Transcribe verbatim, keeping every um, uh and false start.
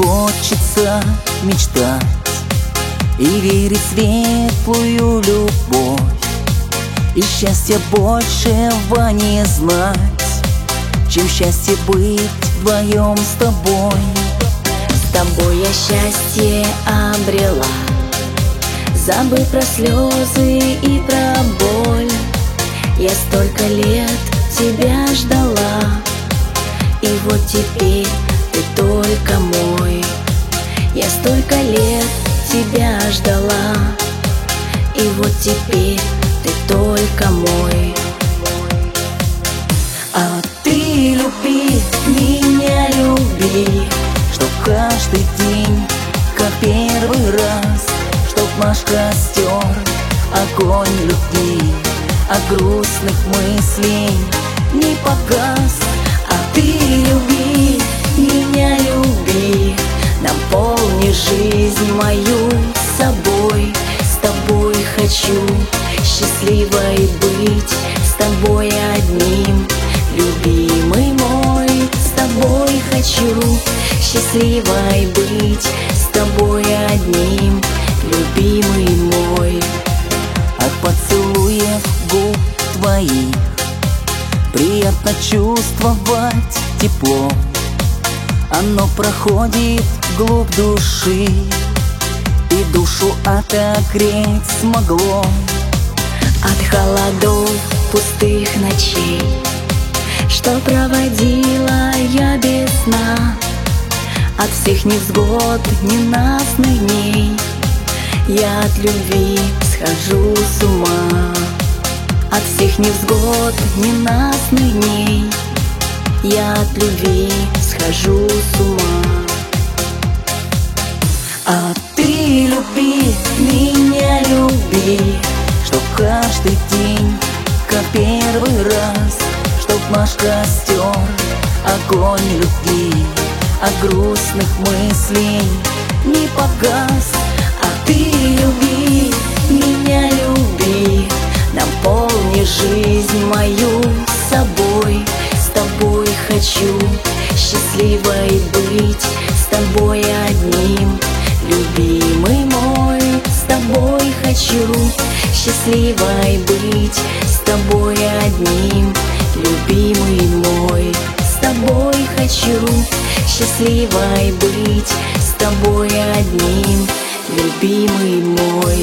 хочется мечтать и верить в светлую любовь, и счастья большего не знать, чем счастье быть вдвоем с тобой. С тобой я счастье обрела, забыв про слезы и про боль. Я столько лет тебя ждала, и вот теперь ты только мой. Я столько лет тебя ждала, и вот теперь ты только мой. А ты люби, меня люби, чтоб каждый день, как первый раз, чтоб наш костер, огонь любви, а грустных мыслей не погас. А ты люби, меня люби, наполни жизнь мою собой. С тобой хочу счастливой быть, с тобой одним, любимый мой. С тобой хочу счастливой быть, с тобой одним, любимый мой. От поцелуев губ твоих приятно чувствовать тепло, оно проходит вглубь души и душу отогреть смогло. От холодов пустых ночей, что проводила я без сна, от всех невзгод ненастных дней, я от любви схожу с ума. От всех невзгод ненастных дней, я от любви схожу с ума. А ты люби, меня люби, чтоб каждый день, как первый раз, чтоб наш костер, огонь любви, от грустных мыслей не погас. А ты люби, меня люби, наполни жизнь мою собой. С тобой хочу счастливой быть, с тобой одним, любимый мой. С тобой хочу счастливой быть, с тобой одним, любимый мой. С тобой хочу счастливой быть, с тобой одним, любимый мой.